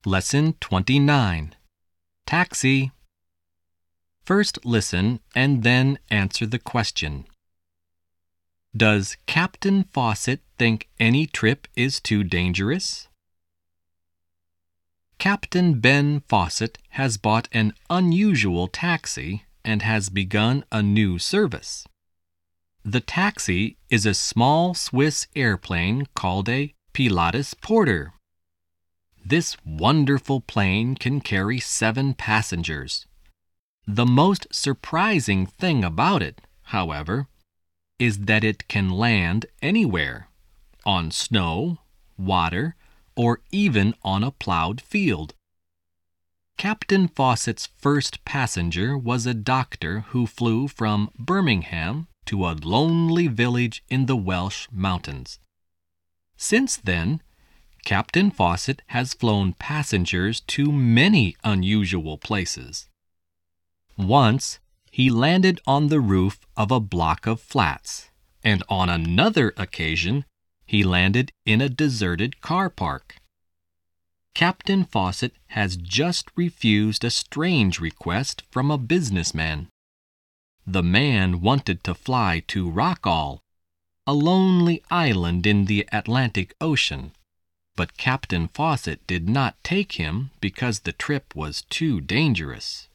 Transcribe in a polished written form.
Lesson 29. Taxi. First listen and then answer the question. Does Captain Fawcett think any trip is too dangerous? Captain Ben Fawcett has bought an unusual taxi and has begun a new service. The taxi is a small Swiss airplane called a Pilatus Porter. This wonderful plane can carry 7 passengers. The most surprising thing about it, however, is that it can land anywhere, on snow, water, or even on a plowed field. Captain Fawcett's first passenger was a doctor who flew from Birmingham to a lonely village in the Welsh mountains. Since then, Captain Fawcett has flown passengers to many unusual places. Once, he landed on the roof of a block of flats, and on another occasion, he landed in a deserted car park. Captain Fawcett has just refused a strange request from a businessman. The man wanted to fly to Rockall, a lonely island in the Atlantic Ocean, but Captain Fawcett did not take him because the trip was too dangerous.